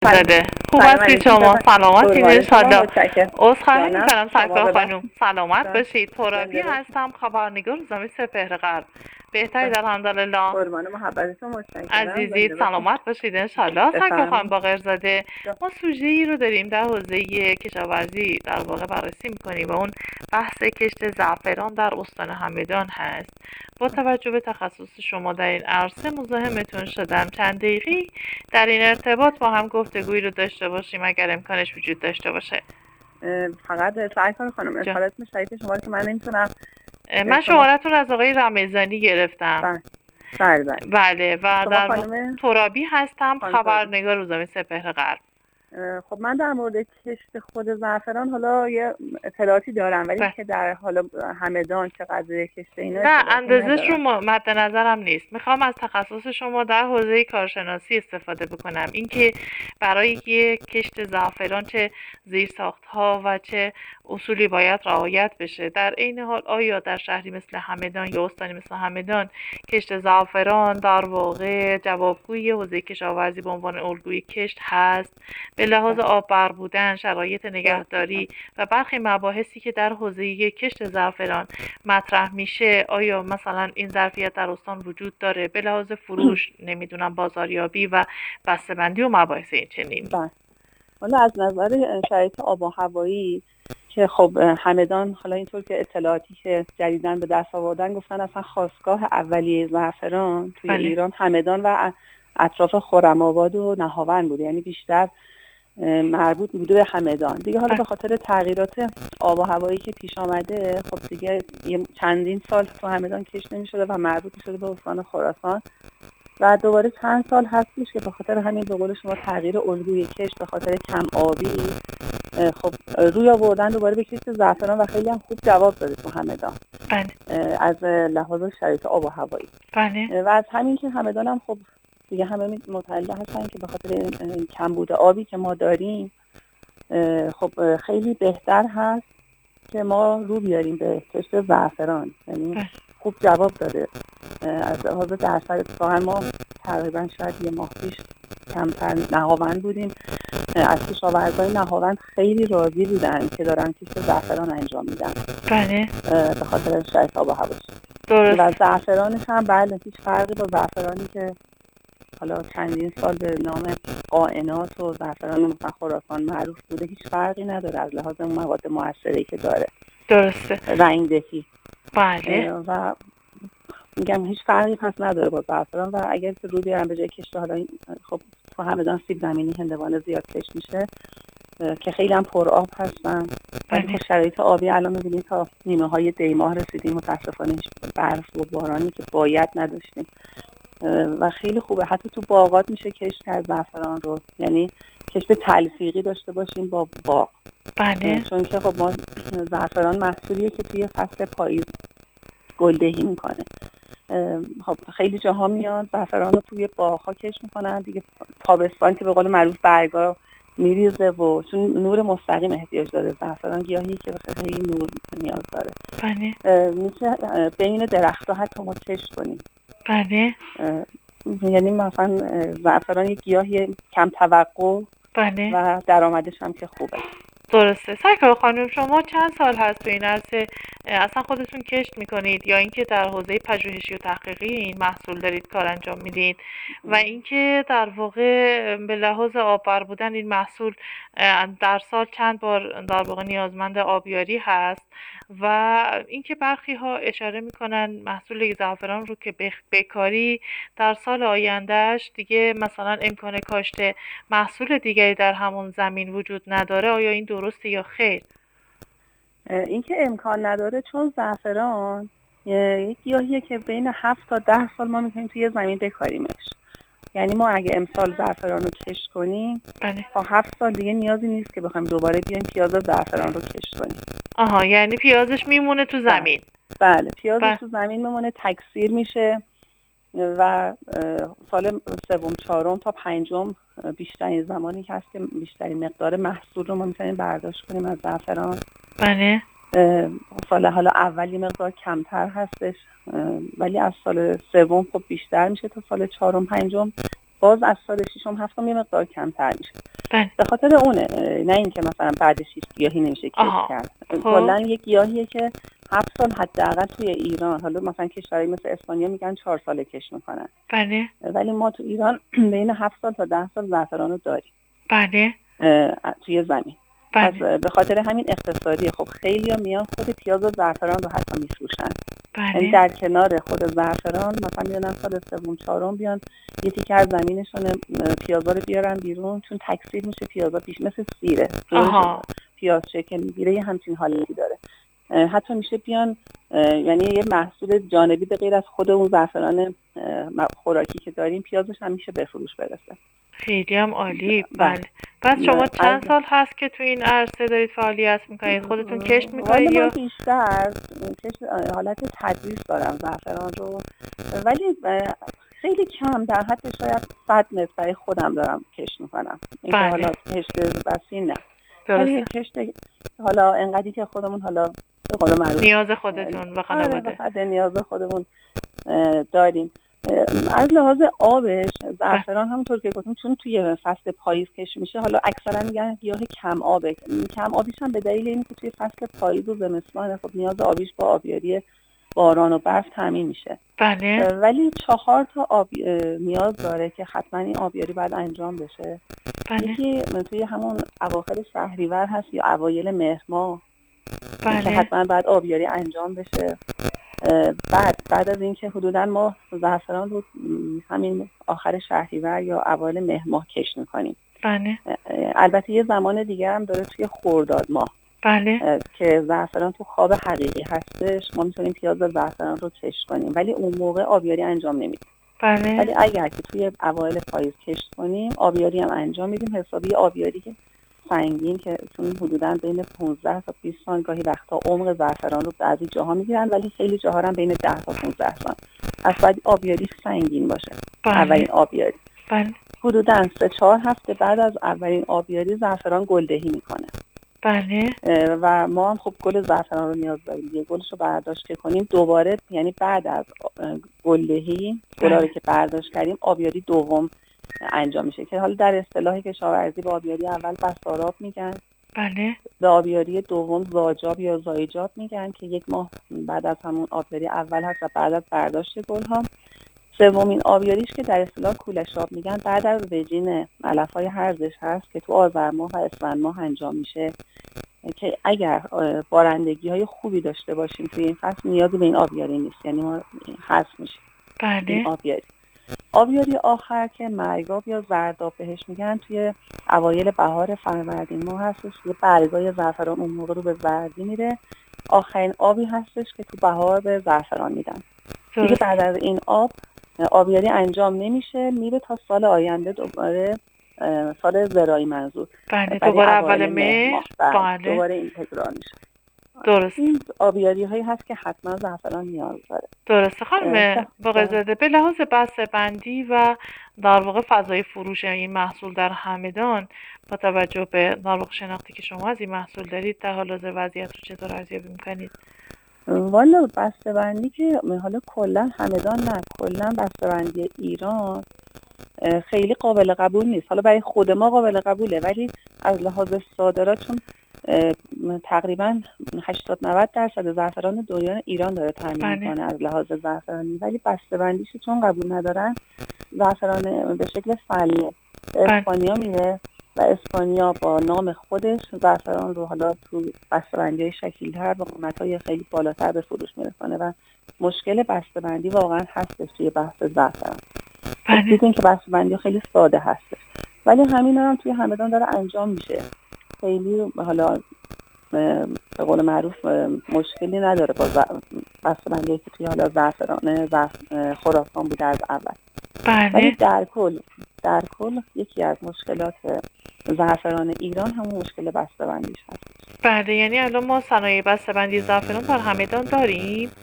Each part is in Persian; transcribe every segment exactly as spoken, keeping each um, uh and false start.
زده خوب سلام هستید علیکم شما؟ بفرمایید. سلامتین قربان شما، انشالله. متشکرم. عذرخواهی جانم میکنم شما سرکار ببخشید. خانم، سلامت جان باشید. ترابی زنده باشید. هستم، خبرنگار روزنامه سپهر غرب. بهترید بله. الحمدلله. قربان محبتتون، متشکرم. عزیزید زنده باشید. سلامت باشید انشالله. سرکار خانم بفرمایید. باقرزاده، جان. ما سوژه ای رو داریم در حوزه کشاورزی در واقع بررسی میکنیم و اون بحث کشت زعفران در استان همدان هست. با توجه به تخصص شما در این عرصه مزاحمتون شدم چند دقیقی در این ارتباط با هم گفتگویی رو داشته باشیم اگر امکانش وجود داشته باشه. اه، فقط سرکار خانم جان. اطلاعات شریک شما رو که من نمیتونم من شما شمارتون از آقای رمضانی گرفتم. بله بله بله. بله و شما در واقع خانم ترابی هستم، خانم ترابی. خبرنگار روزنامه سپهر غرب. اه، خب من در مورد کشت خود زعفران حالا یه اطلاعاتی دارم، ولی بله. که در حالا همدان چقدر کشت اینا نه اطلاعاتی اندازش رو ندارم. م- مد نظرم نیست. میخوام از تخصص شما در حوزه کارشناسی استفاده بکنم، اینکه برای یک کشت زعفران چه زیرساخت‌ها و چه اصولی باید رعایت بشه. در عین حال آیا در شهری مثل همدان یا استانی مثل همدان کشت زعفران در واقع جوابگوی حوزه کشاورزی به عنوان الگوی کشت هست؟ به لحاظ آب بر بودن، شرایط نگهداری و برخی مباحثی که در حوزه کشت زعفران مطرح میشه، آیا مثلا این ظرفیت در استان وجود داره به لحاظ فروش، نمیدونم بازاریابی و بسته‌بندی و مباحث این چنینی؟ بله. حالا از نظر شرایط آب و هوایی که خب همدان حالا اینطور که اطلاعاتی که جدیداً به دست آوردن گفتن اصلا خاستگاه اولیه زعفران توی بله. ایران همدان و اطراف خرم‌آباد و نهاوند بوده، یعنی بیشتر مربوط بوده به همدان دیگه. حالا به خاطر تغییرات آب و هوایی که پیش آمده خب دیگه چندین سال تو همدان کشت نمی‌شده و مربوط شده به استان خراسان و دوباره چند سال هستش که به خاطر همین به قول شما تغییر الگوی کشت به خاطر کم آبی خب روی آوردن دوباره به کشت زعفران و خیلی هم خوب جواب داده تو همدان. بله. از لحاظ شرایط آب و هوایی. بله. و از همین که همدان هم خب دیگه همه متعلق هستن که به خاطر کمبود آبی که ما داریم خب خیلی بهتر هست که ما رو بیاریم به کشت زعفران. یعنی خوب جواب داده. از لحاظ درصد اتفاقا ما تقریبا شاید یه ماه پیش کمتر نهاوند بودیم، از کشاورزای نهاوند خیلی راضی بودن که دارن کشت زعفران انجام میدن. بله. به خاطر شرایط آب و هواش. درست. و زعفرانش هم بله هیچ فرقی با زعفرانی که حالا چندین سال به نام قائنات و زعفران مثلا خراسان معروف بوده هیچ فرقی نداره از لحاظ اون مواد مؤثری که داره. درسته. رنگ‌دهی. بله. و میگم هیچ فرقی پس نداره با زعفران. و اگر که روی بیارن به جای کشت حالا خب تو همدان سیب زمینی هندوانه زیاد کشت میشه که خیلی هم پر آب هستن. ولی خب شرایط آبی الان می‌بینید تا نیمه های دی ماه رسیدیم، متاسفانه هیچ برف و بارانی که باید نداشتیم و خیلی خوبه. حتی تو باغات میشه کشت کرد زعفران رو، یعنی کشت تلفیقی داشته باشیم با باغ. بله. چون که خب ما زعفران محصولیه که توی فصل پاییز گلدهی میکنه. خب خیلی جاها میاد زعفران رو توی باغ‌ها کشت میکنن دیگه، تابستان که به قول معروف برگا میریزه و چون نور مستقیم احتیاج داره زعفران، گیاهی که خیلی نور نیاز داره. بله. میشه بین درخت‌ها حتی ما کشت کنیم. بله. یعنی مثلا زعفران یک گیاهی کم توقع. بله. و درآمدش هم که خوبه. درسته. سرکار خانم شما چند سال هست تو این عرصه اصلا خودتون کشت میکنید یا اینکه در حوزه پژوهشی و تحقیقی این محصول دارید کار انجام میدید؟ و اینکه در واقع به لحاظ آب بر بودن این محصول در سال چند بار در واقع نیازمند آبیاری هست؟ و اینکه برخی ها اشاره میکنن محصول زعفران رو که بکاری در سال آیندهش دیگه مثلا امکان کاشت محصول دیگری در همون زمین وجود نداره. آیا این درسته یا خیر؟ اینکه امکان نداره چون زعفران یک گیاهیه که بین هفت تا ده سال ما میتونیم توی زمین بکاریمش. یعنی ما اگه امسال زعفران رو کشت کنیم بله. تا هفت سال دیگه نیازی نیست که بخوایم دوباره بیایم پیاز زعفران رو کشت کنیم. آها، یعنی پیازش میمونه تو زمین. بله, بله. پیازش بله. تو زمین میمونه، تکثیر میشه و سال سوم چهارم تا پنجم بیشترین زمانی که هست که بیشترین مقدار محصول رو ما میتونیم برداشت کنیم از زعفران. بله. سال حالا اولی مقدار کمتر هستش ولی از سال سوم خب بیشتر میشه تا سال چهارم پنجم باز از سال ششم هفتم یه مقدار کمتر میشه. بله. به خاطر اونه، نه اینکه مثلا بعد شش گیاهی نمیشه کشت کرد. کلا یک گیاهیه که هفت سال حداقل توی ایران، حالا مثلا کشورهای مثل اسپانیا میگن چهار ساله کشت میکنن. بله. ولی ما تو ایران بین هفت سال تا ده سال زعفران رو داریم. بله. توی زمین. بله. از به خاطر همین اقتصادی، خب خیلی ها میان خود پیاز و زعفران رو حتی میفروشن. بله. در کنار خود زعفران مثلا میانن سال سوم چهارم بیان یه تیکه از زمینشون پیازا رو بیارن بیرون، چون تکثیر میشه پیازا پیش مثل سیره پیاز شکل میگیره، یه همچین حالتی داره. حتی میشه بیان یعنی یه محصول جانبی به غیر از خود اون زعفران خوراکی که داریم، پیازش هم میشه به فروش برسه. خیلی هم عالی. بله. پس شما چند سال هست که تو این عرصه دارید فعالیت میکنید؟ خودتون کشت میکنید یا؟ من بیشتر کشت حالت تدریس دارم زعفران رو، ولی خیلی کم، در حد شاید صد متر برای خودم دارم کشت میکنم. این بله. که حالا کشت بسیار نه، ولی کشت حالا انقدری که خودمون حالا به قول معروف نیاز خودتون و خانواده آره نیاز خودمون داریم. از لحاظ آبش زعفران همونطور که گفتم چون توی فصل پاییز کشت میشه، حالا اکثرا میگن گیاه کم آبه. کم آبیش هم به دلیل اینکه توی فصل پاییز و زمستان خب نیاز آبیش با آبیاری باران و برف تامین میشه. بله. ولی چهار تا آب نیاز داره که حتما این آبیاری باید انجام بشه. بله. یکی توی همون اواخر شهریور هست یا اوایل مهر ماه. بله. که حتما باید آبیاری انجام بشه. بعد بعد از اینکه حدودا ما زعفران رو همین آخر شهریور یا اوایل مهر ماه کشت می‌کنیم. بله. البته یه زمان دیگه هم داره توی خرداد ماه. بله. که زعفران تو خواب حقیقی هستش، ما میتونیم پیاز زعفران رو کشت کنیم، ولی اون موقع آبیاری انجام نمیدیم. بله. ولی اگر که توی اوایل پاییز کشت کنیم آبیاری هم انجام میدیم. حسابی آبیاری که سنگین که چون حدوداً بین پانزده تا بیست سال گاهی وقتا عمق زعفران رو بعضی جاها میگیرن، ولی خیلی جاها هم بین ده تا پانزده سال. از بعد آبیاری سنگین باشه. بله. اولین آبیاری. بله. حدوداً سه چهار هفته بعد از اولین آبیاری زعفران گلدهی میکنه. بله. و ما هم خب گل زعفران رو نیاز داریم. یه گلش رو برداشت که کنیم دوباره، یعنی بعد از گلدهی گلا رو که برداشت کردیم آبیاری دوم انجام میشه که حالا در اصطلاح کشاورزی به آبیاری اول بستاراب میگن. بله. به آبیاری دوم زاجاب یا زایجاب میگن که یک ماه بعد از همون آبیاری اول هست و بعد از برداشت گل ها. سومین آبیاریش که در اصطلاح کولشاب میگن بعد از وجین علف‌های هرزش هست که تو آذر ماه و اسفند ماه انجام میشه، که اگر بارندگی های خوبی داشته باشیم توی این فصل نیازی به این آبیاری نیست، یعنی ما حذف میشه. بله. این آبیاری آبیاری آخر که مرگاب یا زرداب بهش میگن توی اوایل بهار فروردین ماه هستش. یه برگای زعفران اون موقع رو به زردی میره. آخرین آبی هستش که تو بهار به زعفران میدن. دیگه بعد از این آب آبیاری انجام نمیشه، میره تا سال آینده دوباره سال زراعی منظور. بله. دوباره اول مهر. بله. دوباره این تکرار میشه. درست. این آبیاری هایی هست که حتما زعفران نیاز داره. درسته خانم باقرزاده. به لحاظ بسته بندی و در واقع فضای فروش این محصول در همدان، با توجه به در واقع شناختی که شما از این محصول دارید، در حال حاضر وضعیت رو چطور ارزیابی میکنید؟ والا بسته بندی که حالا کلا همدان نه، کلا بسته بندی ایران خیلی قابل قبول نیست. حالا برای خود ما قابل قبوله، ولی از لحاظ صادرات چون تقریبا هشتاد نود درصد زعفران دنیا ایران داره تامین میکنه از لحاظ زعفرانی، ولی بسته بندیش چون قبول ندارن ندارن به شکل فله به اسپانیا میره و اسپانیا با نام خودش زعفران رو حالا تو بسته‌بندی‌های شکیل‌تر با قیمت‌های خیلی بالاتر به فروش میرسونه و مشکل بسته‌بندی واقعا هستش توی بحث زعفران. دیدین که بسته‌بندی خیلی ساده هستش، ولی همین هم توی همدان داره انجام میشه. خیلی حالا به قول معروف مشکلی نداره با بسته‌بندی که توی حالا زعفران خراسان بوده از اول. بله. ولی در کل در کل یکی از مشکلات زعفران ایران همون مشکل بسته‌بندیش هست. بله. یعنی الان ما صنایع بسته‌بندی زعفران در همدان داریم؟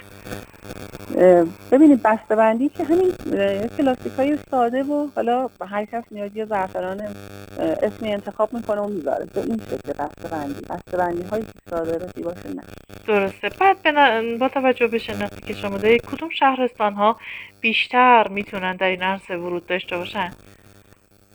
ببینید بسته‌بندی که همین کلاسیکای ساده و حالا هر کس نیازی زعفران اسمی انتخاب میکنه و میذاره به این شکل بسته‌بندی بسته‌بندی هایی که صادراتی باشه نه. درسته. بعد با توجه به شناختی که شما دارید، کدوم شهرستان ها بیشتر میتونن در این عرصه ورود داشته باشن؟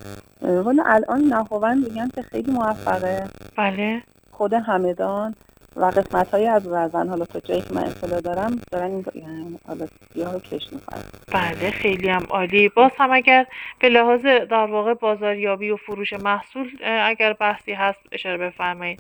والا الان نهاوند میگن که خیلی موفقه. بله. خود همدان و قسمت های از رزن، حالا تا جایی که من اطلاع دارم دارن این حالا سیاه رو کش میکنن. بله خیلی هم عالی. باز هم اگر به لحاظ در واقع بازاریابی و فروش محصول اگر بحثی هست اشاره بفرمایید.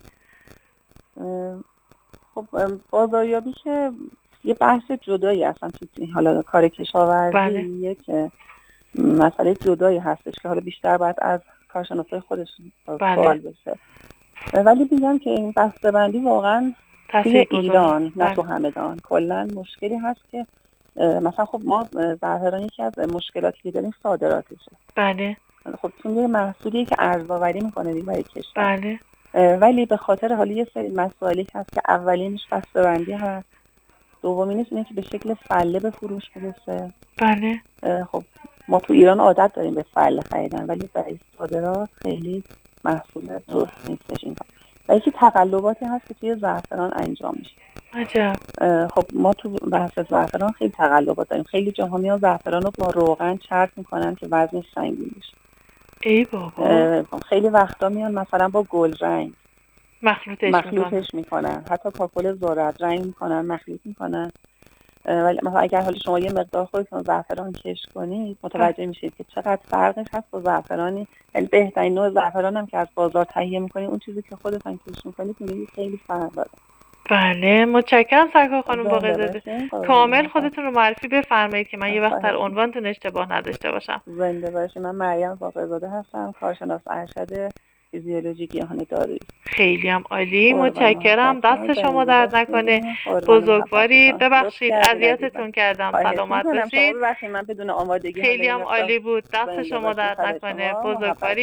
خب بازاریابی که یه بحث جدایی هستن تو حالا کار کشاورزی. بله. یک مسئله جدایی هستش که حالا بیشتر باید از کارشناسای خودش سوال بشه. ولی میگم که این بسته‌بندی واقعا توی ایران نه تو همدان کلا مشکلی هست که مثلا خب ما ظاهرا یکی از مشکلاتی که داریم صادراتشه. بله. خب چون یه محصولی که ارزآوری میکنه دیگه برای کشور. بله. ولی به خاطر حالا یه سری مسائلی هست که اولینش بسته‌بندی هست، دومینش اینه که به شکل فله به فروش برسه. بله. خب ما تو ایران عادت داریم به فله خریدن، ولی برای صادرات خیلی محصول درست نیستش این کار. و یکی تقلباتی هست که توی زعفران انجام میشه. عجب. خب ما تو بحث زعفران خیلی تقلبات داریم. خیلی جاها میان زعفران رو با روغن چرک میکنن که وزنش سنگین بشه. ای بابا. خیلی وقتا میان مثلا با گل رنگ مخلوطش, مخلوطش میکنن، حتی کاکل ذرت رنگ میکنن، مخلوط میکنن. ولی مثلا اگر حالا شما یه مقدار خودتون زعفران کش کنید متوجه میشید که چقدر فرقش هست با زعفرانی، یعنی بهترین نوع زعفران هم که از بازار تهیه میکنید اون چیزی که خودتون کش میکنید میبینید خیلی فرق داره. بله متشکرم سرکار خانم باقرزاده. کامل خودتون رو معرفی بفرمایید که من یه وقت در عنوانتون اشتباه نداشته باشم. زنده باشید. من مریم باقرزاده هستم، کارشناس ارشد فیزیولوژی گیاهان دارویی. خیلی هم عالی. متشکرم. دست شما درد نکنه. بزرگوارید. ببخشید اذیتتون کردم. سلامت باشید. من بدون آمادگی خیلی هم عالی بود. دست شما درد نکنه. بزرگوارید.